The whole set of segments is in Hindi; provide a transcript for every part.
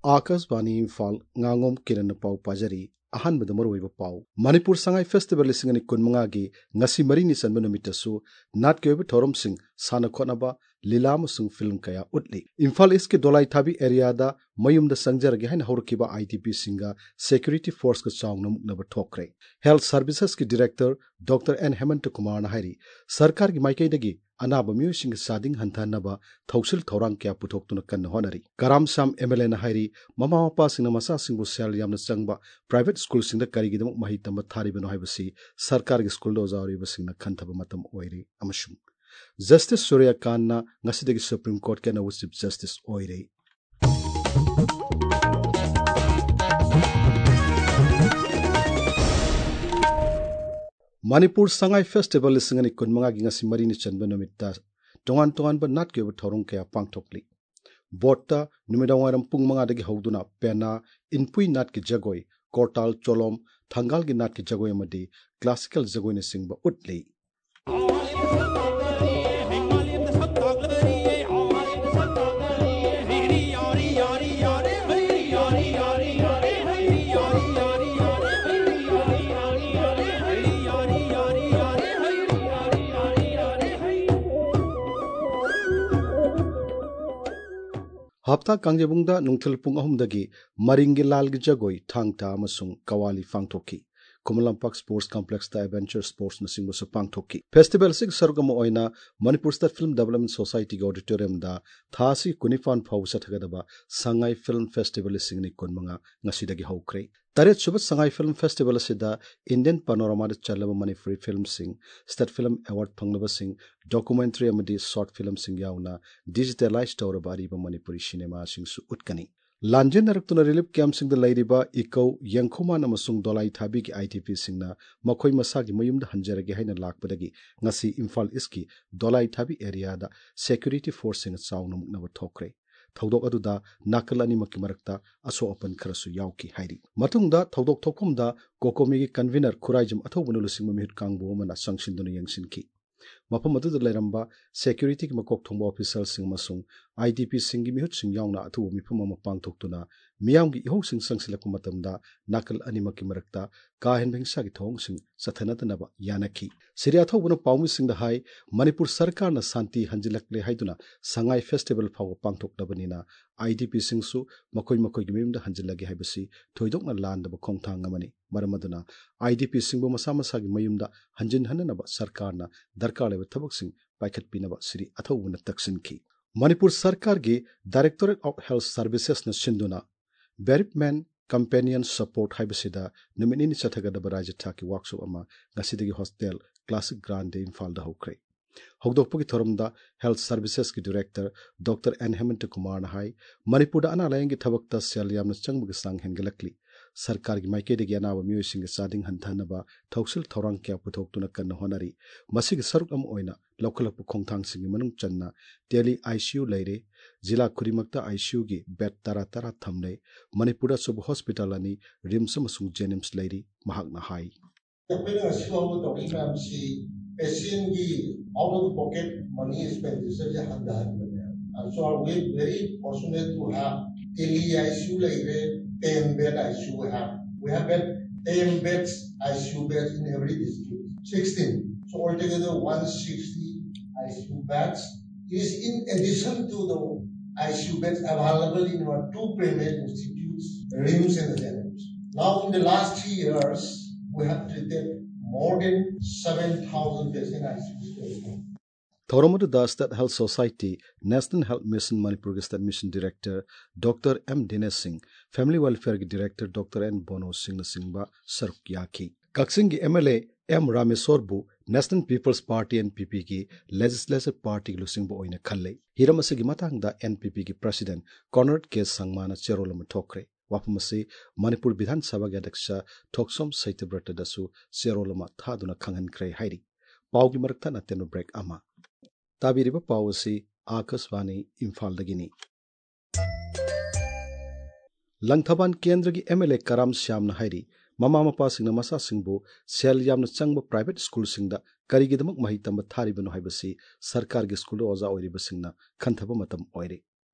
Akashvani Imphal nganगom kiran pau pajari ahan badamar oiba pau manipur sangai festival singani kunmanga gi ngasi mari ni sanba numitasu nat ke thorom sing sana khonaba lilam sung film kaya utli imphal is ke dolai thabi area da mayum da sangjar ge hain horkiba ITP singa security force ka chawng namuk na thokre health services ki director Dr. N Hemant Kumar na hairi sarkar gi maikai dagi anaba myu sing sading hantanaba thausil thorang kya puthok tuna kan honari karam sam MLA na hairi mama mapa singna masa singbu sel yamna changba private school singda karigi dam mahi tamba thari bano haibasi sarkar gi school do zawri basingna khanthaba matam oire amashum Justice Surya Khan na ngasidagi Supreme Court ke na Chief Justice oire Manipur Sangai Festival singani kunmanga gi ngasi mari ni chanba nomitta tongan tongan ba nat ke thorong kaya pangthokli Botta numidawaram pungmanga dagi hauduna pena inpui nat ki jagoi kortal cholom thangal gi nat ki jagoi amadi classical jagoi ne singba utli Hapta kangjabungda nungthil pung ahumdagi maringi lalgi jagoi thangta amasung kawali fangthoki Kumalampak Sports Complex da Adventure Sports na singbo sa pangthoki Festival sig sargamo oina Manipur State Film Development Society ga auditorium da thasi kunifan phau sathagadaba Sangai Film Festival singni kunmanga ngasidagi haukre Taret subat Sangai Film Festival sida Indian Panorama da chalaba Manipuri film sing State Film Award phangnaba sing documentary amadi short film sing yauna digitalized tawraba ariba Manipuri cinema sing su utkani Lanjin narakuna relief camp sing the lairiba ikau yangkhoma namasung dolai thabi ki ITP singna makhoi masagi mayumda hanjarage haina lakpadagi ngasi Imphal iski dolai thabi area da security force sing chawnam na thokre thodok aduda nakalani makki marakta aso open kharasu yauki hairi matungda thodok thokumda kokomi gi convener khuraijum athobunu lusing mamihut kangbo mana sangshinduna yangsinki mafam aduda lairamba security ki makok thongba official sing masung IDP singi mihut sing yauna athu mifam ama pangthoktuna miyam gi ihok sing sangsilakku matamda nakal animaki marakta ka henbengsa gi thong sing sathanatnaba yanaki siria thobuna pawmi sing da hai Manipur sarkar na santi hanjilakle haiduna Sangai festival phaw pangthokdabanina IDP singsu makoi makoi gi mimda hanjilagi haibasi thoidokna landaba khongthang amani maramaduna IDP singbo masa masa gi mayumda hanjin hananaba sarkarna darkar leba thabak sing paikhat pinaba siri athobuna taksinki Manipur Sarkar gi Directorate of Health Services na sinduna Beripman Companion Support haibasida numinini chathagadaba rajya thaki workshop ama ngasidagi hostel Classic Grande Imphal da hokre hogdokpagi thoramda Health Services ki Director Dr. N Hemant Kumar na hai Manipur da ana layangi thabakta sel yamna changbugi sang hengalakli Sarkar gi maike de anaba miyosing sading hanthanaba thausil thorang kya puthoktuna kan honari masig saruk am oina lokalapu khongthang singi manung channa Delhi ICU leire jila khurimakta ICU gi bed tara thamle Manipura sub hospital ani RIMS amasung Jenims leiri mahakna hai patient out of pocket money expenditure is so we very fortunate to have Delhi ICU leire 10 bed ICU we have 10 beds ICU beds in every district 16 so altogether 160 ICU beds is in addition to the ICU beds available in our two primary institutes RIMS and Jenims. Now in the last 3 years we have treated more than 7,000 patients in ICU. Thoramadu Das State Health Society National Health Mission Manipur State Mission Director Dr. M. Dinesh Singh Family Welfare Director Dr. N. Bono Singh Singba Sarukyaki Kaksing MLA M. Ramesorbu National People's Party NPP ki Legislative Party lusingbo oina khalle Hiramasigi matangda NPP ki President Conrad K. Sangmana Cherolama Thokre Wapamasi Manipur Bidhan Sabha Gadaksha Thoksom Saitabrata Dasu Cherolama Thaduna Khangan Kre Hairi Paugi Marakta Nateno Break Ama Tabiriba Pawasi Akaswani Imphal Dagini Langthaban Kendra gi MLA Karam Syam na hairi mama mapa singna masa singbo sel yamna changba private school singda karigidamak mahi tamba tharibano haibasi sarkar gi school oza oiriba singna khanthaba matam oire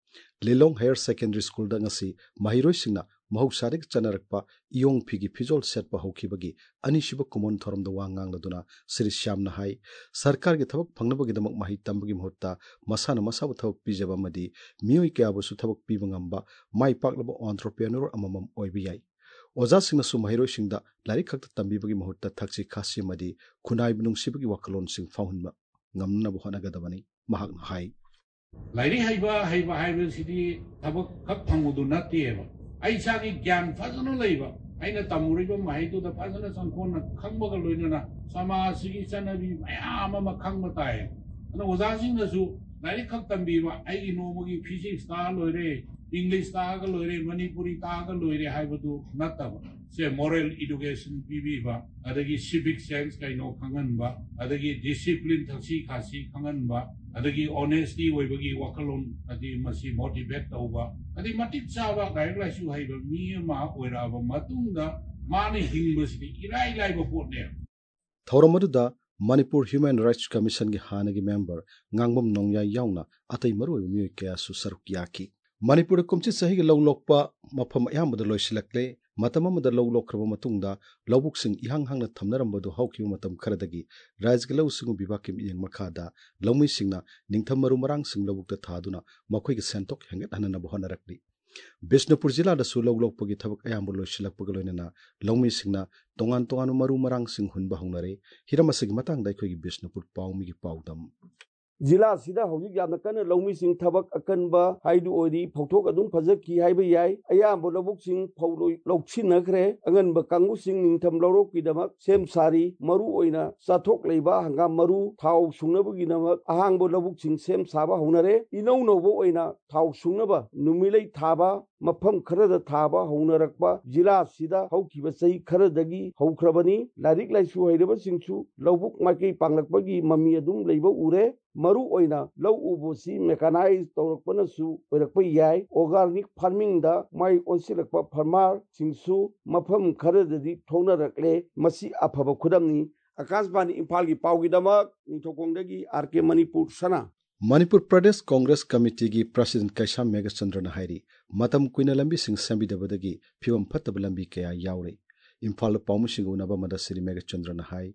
Lilong Higher Secondary School da ngasi mahiroi mahausarik chanarakpa iyong phigi fizol setpa hokibagi anisiba common thoram da wangang laduna Sri Shyam na hai sarkar gi thabak phangnabagi damak mahi tambagi mohutta masana masabu thabak pijaba madi mioi kya bu su thabak piba ngamba mai paklaba entrepreneur amamam oibi yai oja singna su mahiroi singda lari khakta tambibagi mohutta thakchi khasi madi khunai bunung sibagi wakalon sing faunba ngamna bu hana gadabani mahak na hai Lairi haiba sidi thabak khak phangudu nattieba ai sagi gyan fazana leiba aina tamuriba mahidu da fazana sankona khangbaga loinana samasigi chanabi mayam ama khangba tai ana ozasing nasu lairi khak tambiba ai nomogi physics ta loire English ta ga loire Manipuri ta ga loire haibadu nataba se moral education bibiba adagi civic sense kaino khanganba adagi discipline thasi khasi khanganba adagi honesty oibagi wakalon adi masi motivate tauba adi matik chawa gairla su haiba mi ma oiraba matungda mani hingbasidi irai laiba potne Thauramadu Manipur Human Rights Commission gi hanagi member ngangbam nongya yauna atai maru mi kya su saruk yaki Manipur kumchi sahi gi lawlokpa mafam ayamada loisilakle matam amada lawlokraba matungda lawbuk sing ihang hangna thamnarambadu hawkiba matam kharadagi rajgi lawsingu bibakim iyeng makhada lawmi singna ningtham maru marang sing lawbukta thaduna makhoi gi sentok henget hanana bohanarakli Bishnupur jila da su lawlokpagi thabak ayambu loisilakpaga loinana lawmi singna tongan maru marang sing hunba hongnare hiramasigi matangda akhoi gi Bishnupur pawmi gi pawdam Jila sida hojik yamna kana lawmi sing thabak akanba haidu ori phauthok adum phajaki haiba yai ayambo lawbuk sing phawloi lawchinakre anganba kangu sing ningtham lawrok kidamak sem sari maru oina chathok leiba hangam maru thau sungnabagi namak ahangbo lawbuk sing sem saba honare inau nobo oina thau sungnaba numilei thaba mafam kharada thaba haunarakpa jila sida haukiba sei kharadagi haukrabani larik laisu hairaba singsu lawbuk maikei panglakpagi mami adum leiba ure maru oina law ubusi mechanized tawrakpana su oirakpa yai organic farming da mai onsilakpa farmer singsu mafam kharadadi thongnarakle masi afaba khudamni Akashbani Imphal gi pawgidamak ningthokongdagi RK Manipur sana Manipur Pradesh Congress Committee gi President Kaisham Megachandra na hairi matam kuina lambi sing sambidabadagi phiwam phattaba lambi kaya yaure Imphal pawmusing unaba mada Sri Megachandra na hai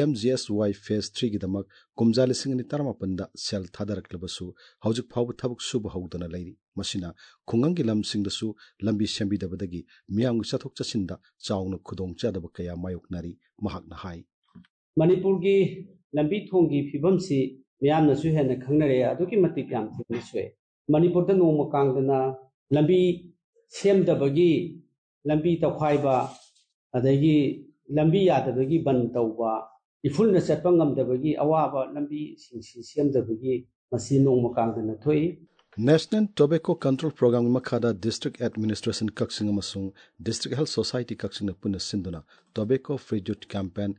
PMGSY Phase 3 gi damak kumjali singni tarmapanda sel thadaraklabasu hawjik phawba thabuk suba hawdana lairi masina khungangi lamsingdasu lambi sambidabadagi miyang chathok chasinda chawna khudong chadaba kaya mayoknari mahakna hai Manipur gi lambi thongi phibamsi Miam na suhe na khangnare aduki matik yam thini suhe Manipur da noma kangdana lambi semdabagi lambi takhwaiba adagi lambi yadabagi ban tawba ifulna chatpa ngamdabagi awaba lambi singsi semdabagi masi noma kangdana thoi National Tobacco Control Program makhada District Administration Kaksing amasung District Health Society Kaksing na puna sinduna Tobacco Free Youth Campaign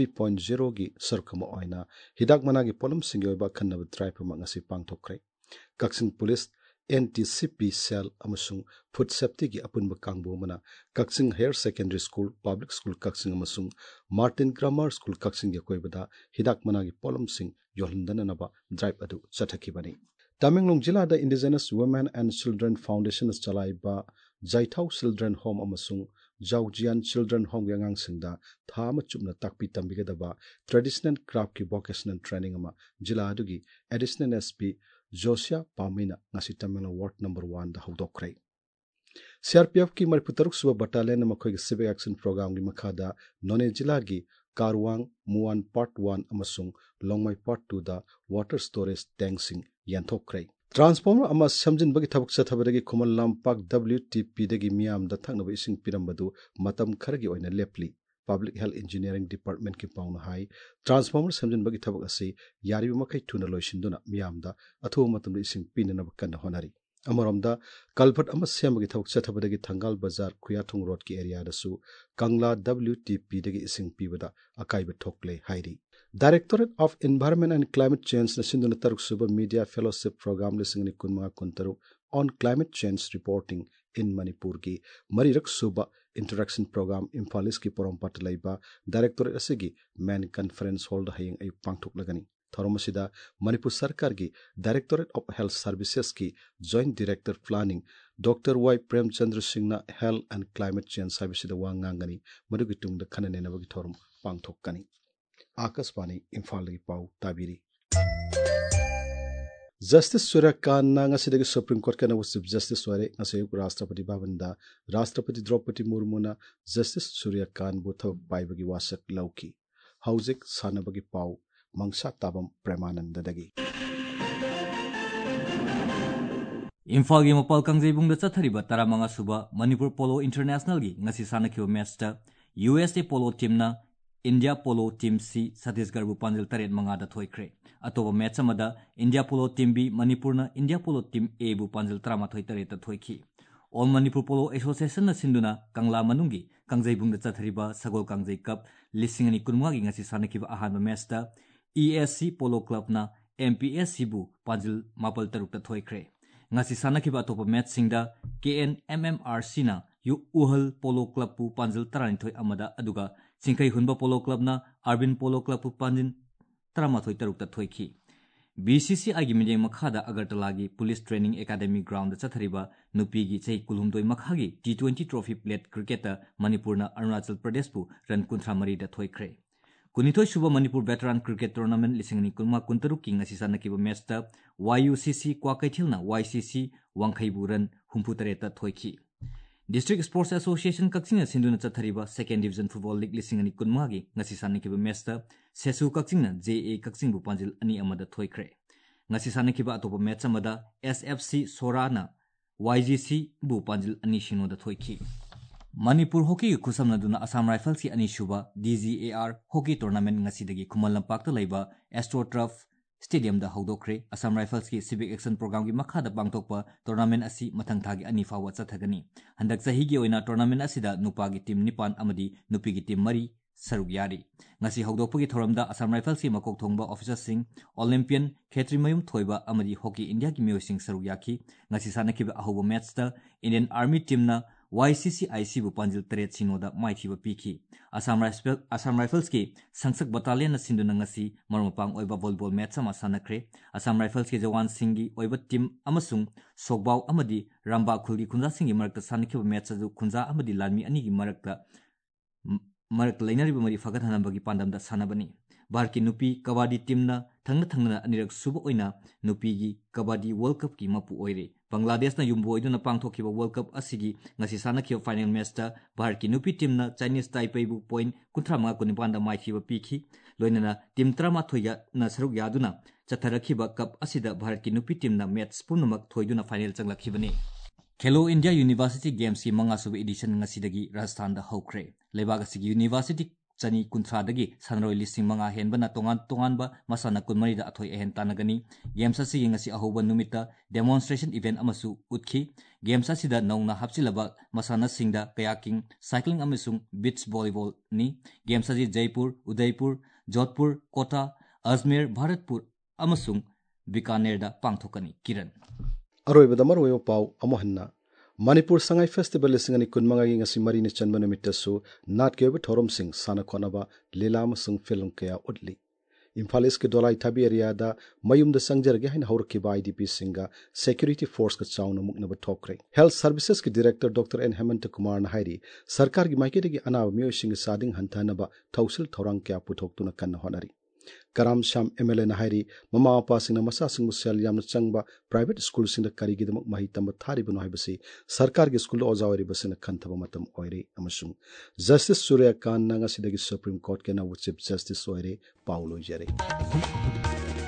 3.0 gi sarkama oina hidak managi polum singi oiba khanna drive ma ngasi pangthokre Kaksing Police NTCP Cell amasung Food Safety gi apunba kangbo mana Kaksing Higher Secondary School Public School Kaksing amasung Martin Grammar School Kaksing gi koibada hidak managi polum sing yohlandana naba drive adu chathakibani Tamenglong Jila da Indigenous Women and Children Foundation chalaiba Jaithau Children Home amasung Jaujian Children Home yangang singda thama chupna takpi tambigadaba traditional craft ki vocational training ama Jila adugi additional SP Josia Pamina ngasi Tamenglong Ward number 1 da hawdokrai CRPF ki Mariputaruk suba battalion makhoi civic action program gi makhada None Jila gi Karwang Muan Part 1 amasung Longmai Part 2 da water storage tank sing yanthokrai Transformer ama samjin bagi thabak chathabadagi Khomal Lampak WTP dagi miam da thaknaba ising pirambadu matam kharagi oina lepli Public Health Engineering Department ki pauna hai Transformer samjin bagi thabak ase yariba makai thuna loisinduna miam da athu matam ising pinana bakana honari Amaramda Kalpat ama semagi thabak chathabadagi Thangal Bazar Khuyathung Road ki area da su Kangla WTP dagi ising pibada akaiba thokle hairi Directorate of Environment and Climate Change na sinduna taruk suba media fellowship program lisingni kunma kuntaru on climate change reporting in Manipur gi marirak suba interaction program Imphalis ki porom patlaiba Directorate asigi main conference hall da hayeng ay pangthok lagani थौरम असिदा Manipur सरकार की डायरेक्टोरेट ऑफ हेल्थ सर्विसेज की joint director planning doctor Y Premchandra Singh health and climate change services वा nganगनी मदुगी तुंग द खननेनबगी थौरम पांगथोकनी आकाशवाणी इम्फाल की पाउ ताबिरी जस्टिस सूर्यकांत सुप्रीम कोर्ट के नव चीफ जस्टिस राष्ट्रपति भवन राष्ट्रपति द्रौपदी मुर्मुना जस्टिस सूर्यकांत बुथ पाइबगी वासक लौकी हौजिक सानबगी पाउ मंगसा ताबम प्रेमानंददगी इम्फाल की मपाल कंगजेबुंग चथरिबा 15 सुबा मणिपुर पोलो इंटरनेशनल की ngasi सानखिबा match USA polo team India polo team C Chhattisgarh पांजल 3-5 थोइख्रे अतोब match India polo team B Manipur India polo team A बु पांजल 13-3 थोइखी ऑल मणिपुर पोलो एसोसिएशन सिंधुना कंगला मनुंगी कंगजेबुंग चथरिबा सगोल कंगजे कप 2019 की ngasi सानखिबा अहानबा मैच ESC पोलो क्लब ना MPSC बु पांजल 5-3 थोइख्रे ngasi सानखिबा अतोब मैच सिंगदा KNMMRC ना यु उहल पोलो क्लब पु पांजल 12 अमदा अदुगा चिंखै हुनबा पोलो क्लब ना अर्बिन पोलो क्लब पु पांजिन 13-3 थोइखी BCCI की मिजेंग मखादा अगरतला की पुलिस ट्रेनिंग एकेडमी ग्राउंड चथरिबा नुपी की चै कुलहुमदोय मखागी T20 trophy plate cricket Manipur ना अरुणाचल प्रदेश पु रन 13 दा थोइख्रे कुनिथोय सुबा मणिपुर वेटरन क्रिकेट टूर्नामेंट 2019 की ngasi सानकिबा मैच YUCC क्वाकैथिल ना YCC वांखैबु रन 63 दा थोइखी डिस्ट्रिक्ट स्पोर्ट्स एसोसिएशन कक्सिंग सिंधुना चथरिबा सेकेंड डिवीजन फुटबॉल लीग 2019 की ngasi सानकिबा मैच सेसु कक्सिंग JA कक्सिंग बु पांजिल 2 दा थोइख्रे ngasi सानकिबा अतोब मैच SFC सोरा ना YGC बु पांजिल 2-0 दा थोइखी मणिपुर हॉकी की खुसमनदुना असम राइफल्स की अनिशुबा DGAR hockey tournament ngasi Khuman Lampak लैबा एस्ट्रोटर्फ स्टेडियम दा हौदोख्रे असम राइफल्स की सिविक एक्शन प्रोग्राम की मखादा पांगथोकपा टूर्नामेंट असि मथंग थागी अनि फावा चथगनी हंदक सही की ओइना टूर्नामेंट असिदा नुपा की टीम 9 अमदी नुपी की टीम 3 सरुक यारी ngasi हौदोकपगी थोरमदा असम राइफल्स की मकोक थोंगबा ऑफिसर सिंह ओलंपियन खेत्रीमयुम थोइबा अमदी हॉकी इंडिया की मियोसिंग सरुक याखी ngasi सानकिबा अहोबा मैच दा इंडियन आर्मी टीम ना YCCIC बु पांजिल 3-0 दा माइथिबा पीखी असम राइफल्स की संसक बटालियन सिंधुना ngasi मरमपांग ओइबा वॉलीबॉल मैच मा सानख्रे असम राइफल्स की जवान सिंगी ओइबा टीम अमसुंग सोगबाव अमदी रामबा खुलगी खुंजा सिंगी मरकता सानखिबा मैच जु खुंजा अमदी लानमी अनि की मरक लैनरिबा मरी फगतहनबगी पांडमदा सानबनी भारत की नुपी कबड्डी टीम ना थंगना अनिरक सुब ओइना नुपी की कबड्डी वर्ल्ड कप की मपु ओइरे बांग्लादेश ना युम्बो ओइदुना पांगथोखिबा वर्ल्ड कप असिगी ngasi सानखिबा फाइनल मैच ता भारत की नुपी टीम ना चाइनीज ताइपेई बु पॉइंट 35-19 दा माइखिबा पीखी लोइनना टीम 13 ना सरुक यादुना चथरखिबा कप असिदा भारत की नुपी टीम ना मैच पुनमक थोइदुना फाइनल चंगलखिबनी खेलो इंडिया यूनिवर्सिटी गेम्स की 5 एडिशन ngasi राजस्थान दा हौख्रे लेबाग असिगी यूनिवर्सिटी चनी कुंथ्रादगी सनरोय 5,000 हेनबना तोंगान मसाना 14 दा अथोय एहन तानगनी गेम्स असिगी ngasi अहोबा नुमिता डेमोन्स्ट्रेशन इवेंट अमसु उतखी गेम्स असिदा नौना हपचिलबा मसाना सिंगदा कयाकिंग साइक्लिंग अमसुंग बीच वॉलीबॉल नि गेम्स अजि जयपुर उदयपुर जोधपुर कोटा अजमेर भरतपुर अमसुंग बीकानेर दा पांगथोकनी किरण अरोइबदा मरोयो पाउ अमोहन्ना मणिपुर संगाई फेस्टिवल 2019 की ngasi मरीने चनबा नुमितसु नाटकेब थोरम सिंह साना खोनबा लीलाम संग फिल्म कया उडली इम्फाल ईस्ट के दोलाई थाबी एरियादा मयुमदा संगजरगे हाइन हौरखिबा IDP सिंगा सिक्योरिटी फोर्स का चाउन मुकनबा थोकरे हेल्थ सर्विसेज के director doctor N Hemant Kumar ना हाइरी सरकार की माइकेदगी अनाब मियोसिंग सादिंग हंथानबा थौसिल थौरांग क्या पुथोक्तुना कन्न होनरी कराम श्याम MLA ना हाइरी ममा आपा सिंह मसा सिंह सेल यामना चंगबा प्राइवेट स्कूल सिंह ꯀꯔꯤꯒꯤꯗꯃꯛ ꯃꯍꯩ ꯇꯝꯕ ꯊꯥꯔꯤꯕꯅꯣ ꯍꯥꯏꯕꯁꯤ ꯁꯔꯀꯥꯔꯒꯤ ꯁ꯭ꯀꯨꯜ ꯑꯣꯖꯥ ꯑꯣꯏꯔꯤꯕꯁꯤꯅ ꯈꯟꯊꯕ ꯃꯇꯝ ꯑꯣꯏꯔꯦ ꯑꯃꯁꯨꯡ ꯖꯁꯇꯤꯁ ꯁꯨꯔ꯭ꯌꯀꯥꯟꯇꯅ ꯉꯁꯤꯗꯒꯤ ꯁꯨꯄ꯭रीम ꯀꯣꯔꯠꯀꯤ ꯑꯅꯧꯕ ꯆꯤꯐ ꯖꯁꯇꯤꯁ ꯑꯣꯏꯔꯦ ꯄꯥꯎ ꯂꯣꯏꯖꯔꯦ